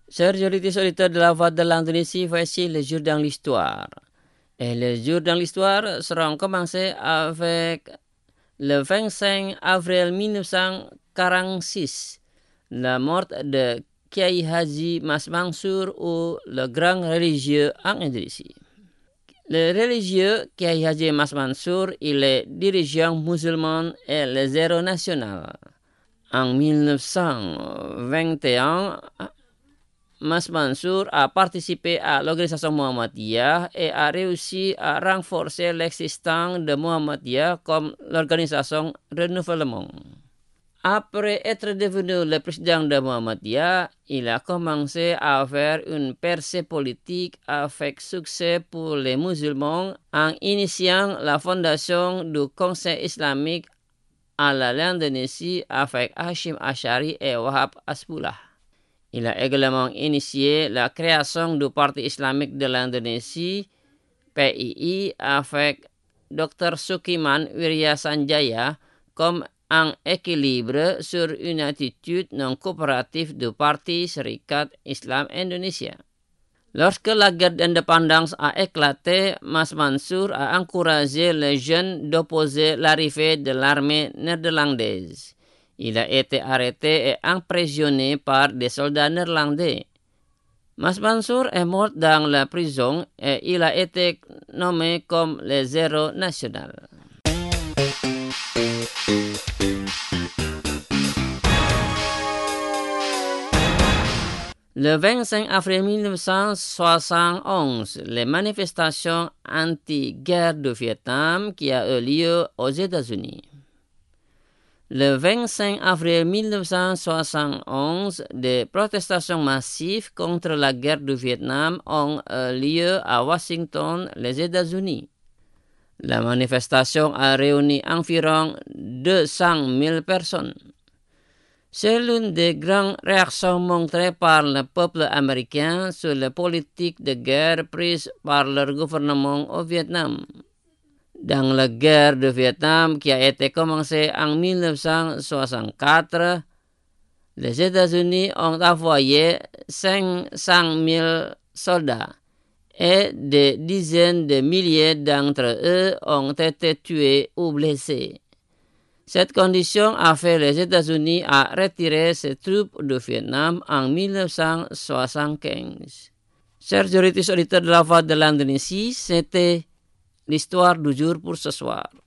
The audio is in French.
Chers auditeurs de la Voix de l'Indonésie, voici les jours dans l'histoire. Et les jours dans l'histoire seront commencés avec le 25 avril 1946, la mort de Kiai Haji Mas Mansur ou le grand religieux en Indonésie. Le religieux Kiai Haji Mas Mansur, il est dirigeant musulman et le zéro national. En 1921, Mas Mansur a participé à l'organisation Muhammadiyah et a réussi à renforcer l'existence de Muhammadiyah comme l'organisation renouvellement. Après être devenu le président de Muhammadiyah, il a commencé à faire une percée politique avec succès pour les musulmans en initiant la fondation du Conseil islamique à l'Indonésie avec Hashim Ash'ari et Wahab Hasbullah. Il a également initié la création du Parti islamique de l'Indonésie, PII, avec Dr. Sukiman Wiryasanjaya comme un équilibre sur une attitude non coopérative du Parti Serikat Islam Indonesia. Lorsque la guerre d'indépendance a éclaté, Mas Mansur a encouragé les jeunes d'opposer l'arrivée de l'armée néerlandaise. Il a été arrêté et emprisonné par des soldats néerlandais. Mas Mansur est mort dans la prison et il a été nommé comme le zéro national. Le 25 avril 1971, les manifestations anti-guerre du Vietnam qui a eu lieu aux États-Unis. Le 25 avril 1971, des protestations massives contre la guerre du Vietnam ont eu lieu à Washington, les États-Unis. La manifestation a réuni environ 200 000 personnes. C'est l'une des grandes réactions montrées par le peuple américain sur la politique de guerre prise par leur gouvernement au Vietnam. Dans la guerre du Vietnam qui a été commencée en 1964, les États-Unis ont envoyé 500 000 soldats et des dizaines de milliers d'entre eux ont été tués ou blessés. Cette condition a fait les États-Unis à retirer ses troupes du Vietnam en 1975. Chers auditeurs de la Voix de l'Indonésie, c'était l'histoire du jour pour ce soir.